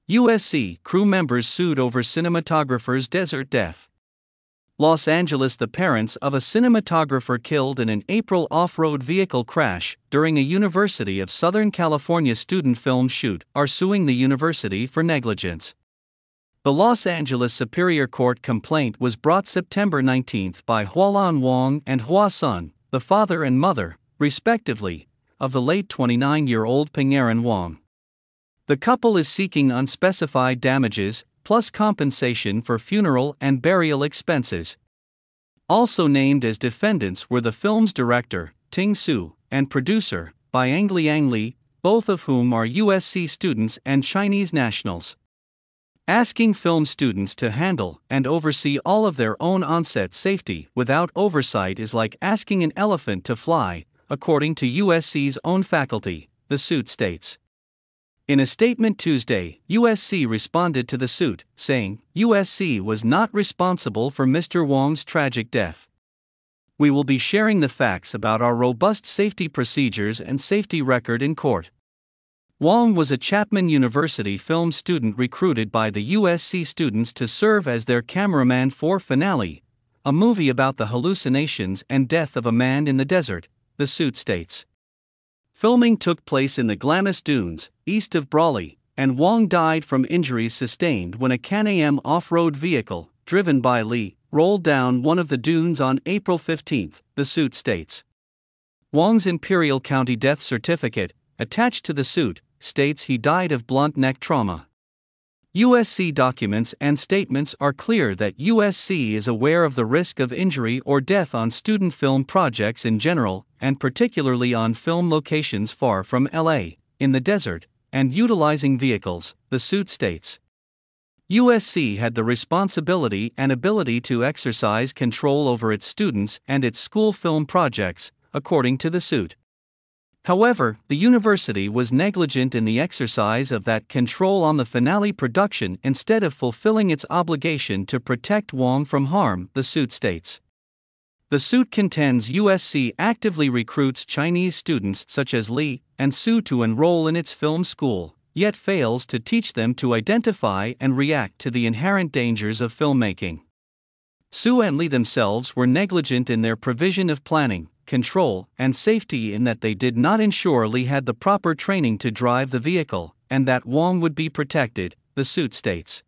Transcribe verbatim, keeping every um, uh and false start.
U S C crew members sued over cinematographer's desert death. Los Angeles. The parents of a cinematographer killed in an April off-road vehicle crash during a University of Southern California student film shoot are suing the university for negligence. The Los Angeles Superior Court complaint was brought September nineteenth by Hualan Wang and Hua Sun, the father and mother, respectively, of the late twenty-nine-year-old Pangeran Wang. The couple is seeking unspecified damages, plus compensation for funeral and burial expenses. Also named as defendants were the film's director, Ting Su, and producer, Byang Liang Li, both of whom are U S C students and Chinese nationals. Asking film students to handle and oversee all of their own on-set safety without oversight is like asking an elephant to fly, according to U S C's own faculty, the suit states. In a statement Tuesday, U S C responded to the suit, saying, U S C was not responsible for Mister Wang's tragic death. We will be sharing the facts about our robust safety procedures and safety record in court. Wang was a Chapman University film student recruited by the U S C students to serve as their cameraman for Finale, a movie about the hallucinations and death of a man in the desert, the suit states. Filming took place in the Glamis Dunes, east of Brawley, and Wang died from injuries sustained when a Can-Am off-road vehicle, driven by Li, rolled down one of the dunes on April fifteenth, the suit states. Wang's Imperial County death certificate, attached to the suit, states he died of blunt neck trauma. U S C documents and statements are clear that U S C is aware of the risk of injury or death on student film projects in general, and particularly on film locations far from L A, in the desert, and utilizing vehicles, the suit states. U S C had the responsibility and ability to exercise control over its students and its school film projects, according to the suit. However, the university was negligent in the exercise of that control on the Finale production instead of fulfilling its obligation to protect Wang from harm, the suit states. The suit contends U S C actively recruits Chinese students such as Li and Su to enroll in its film school, yet fails to teach them to identify and react to the inherent dangers of filmmaking. Su and Li themselves were negligent in their provision of planning, control, and safety in that they did not ensure Li had the proper training to drive the vehicle, and that Wang would be protected, the suit states.